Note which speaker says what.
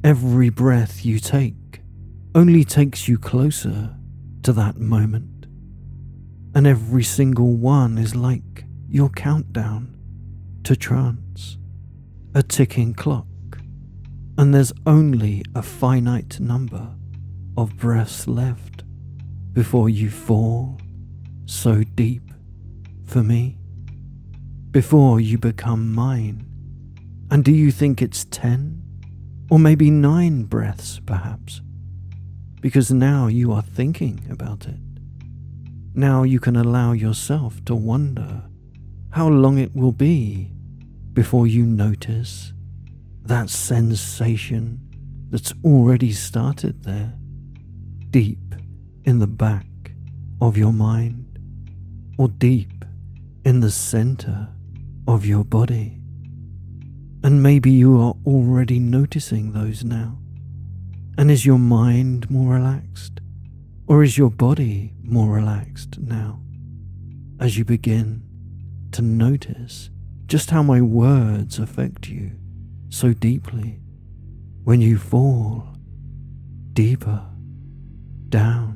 Speaker 1: Every breath you take only takes you closer to that moment, and every single one is like your countdown to trance, a ticking clock, and there's only a finite number of breaths left before you fall so deep for me, before you become mine. And do you think it's 10 or maybe 9 breaths perhaps? Because now you are thinking about it. Now you can allow yourself to wonder how long it will be before you notice that sensation that's already started there, deep in the back of your mind, or deep in the center of your body. And maybe you are already noticing those now. And is your mind more relaxed? Or is your body more relaxed now? As you begin to notice just how my words affect you so deeply when you fall deeper down